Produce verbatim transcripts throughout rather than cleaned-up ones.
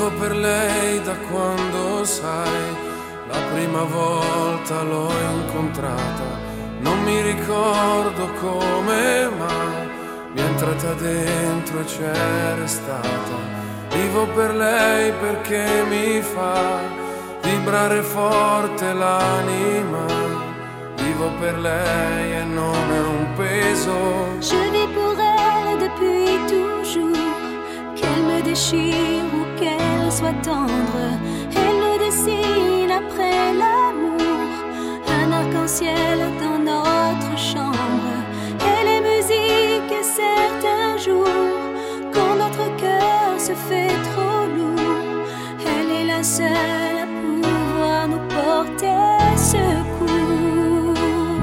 Vivo per lei da quando, sai, la prima volta l'ho incontrata. Non mi ricordo come, ma mi è entrata dentro e c'è restata. Vivo per lei perché mi fa vibrare forte l'anima. Vivo per lei e non è un peso. Je vis pour elle depuis toujours. Qu'elle me déchire ou qu'elle soit tendre, elle me dessine après l'amour un arc-en-ciel dans notre chambre. Elle est musique et certains jours, quand notre cœur se fait trop lourd, elle est la seule à pouvoir nous porter secours.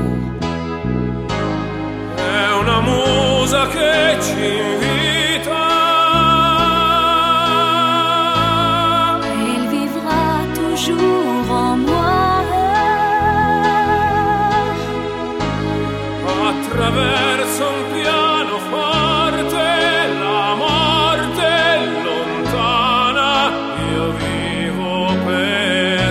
È una musa che ci invita. Elle vivra toujours en moi. Attraverso un pianoforte la morte è lontana. Io vivo per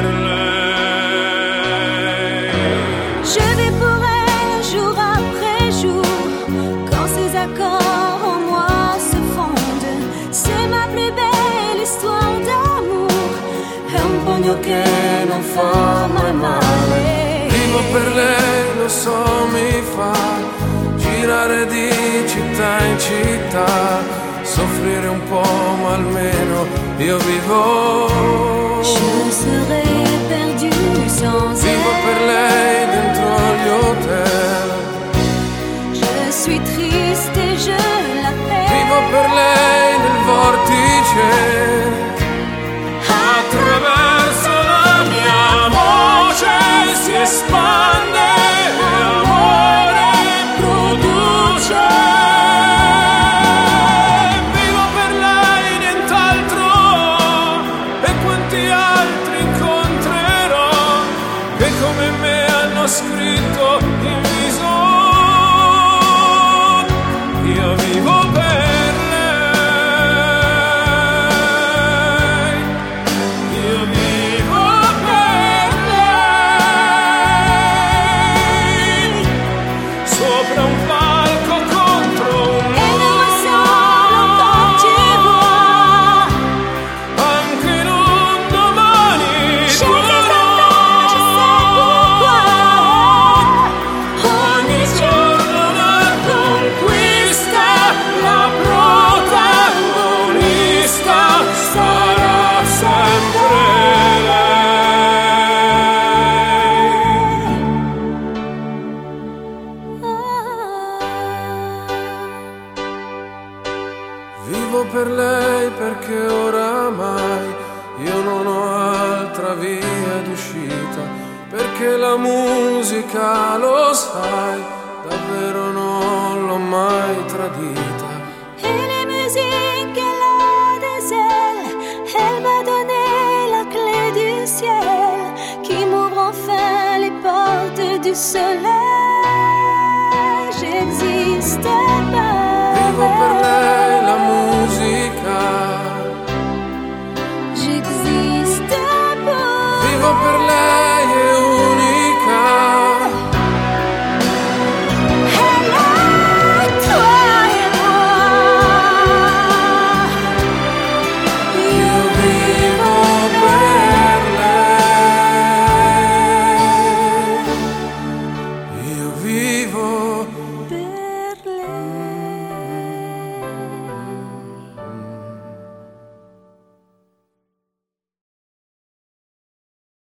lei. Je vis pour elle jour après jour, quand ses accords en moi se fondent. C'est ma plus belle histoire d'amour, è un pugno che non fa mai male. Vivo per lei, lo so, mi fa girare di città in città, soffrire un po' ma almeno io vivo. Je serais perdu sans Vivo per elle. lei dentro gli hotel. Je suis triste et je l'appelle. Vivo per lei nel vortice. Attraverso la mia voce si espande e amore produce. Vivo per lei, nient'altro. E quanti altri incontrerò che come me hanno scritto in viso. Io vivo per lei. Io vivo per lei. Sopra un palco contro un Elle me ressemble quand tu vois. anche in un domani Je sais d'oro. je sais pourquoi. Ogni giorno una conquista, la protagonista sarà sempre lei. Vivo per lei perché oramai io non ho altra via d'uscita, perché la musica, lo sai, davvero non l'ho mai tradita. Et les musiques, elle a des ailes. Elle m'a donné la clé du ciel, qui m'ouvre enfin les portes du soleil.